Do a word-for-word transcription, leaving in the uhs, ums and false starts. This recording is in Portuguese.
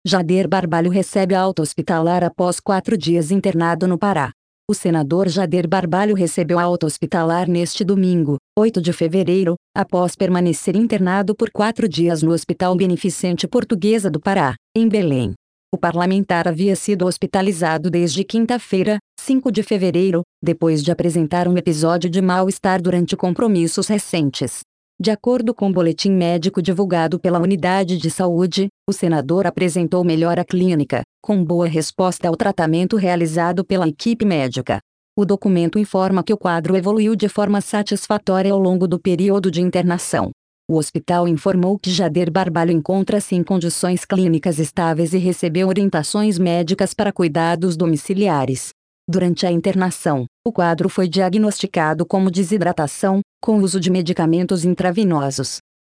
Jader Barbalho recebe alta hospitalar após quatro dias internado no Pará. O senador Jader Barbalho recebeu alta hospitalar neste domingo, oito de fevereiro, após permanecer internado por quatro dias no Hospital Beneficente Portuguesa do Pará, em Belém. O parlamentar havia sido hospitalizado desde quinta-feira, cinco de fevereiro, depois de apresentar um episódio de mal-estar durante compromissos recentes. De acordo com o boletim médico divulgado pela Unidade de Saúde, o senador apresentou melhora clínica, com boa resposta ao tratamento realizado pela equipe médica. O documento informa que o quadro evoluiu de forma satisfatória ao longo do período de internação. O hospital informou que Jader Barbalho encontra-se em condições clínicas estáveis e recebeu orientações médicas para cuidados domiciliares. Durante a internação, o quadro foi diagnosticado como desidratação, com uso de medicamentos intravenosos.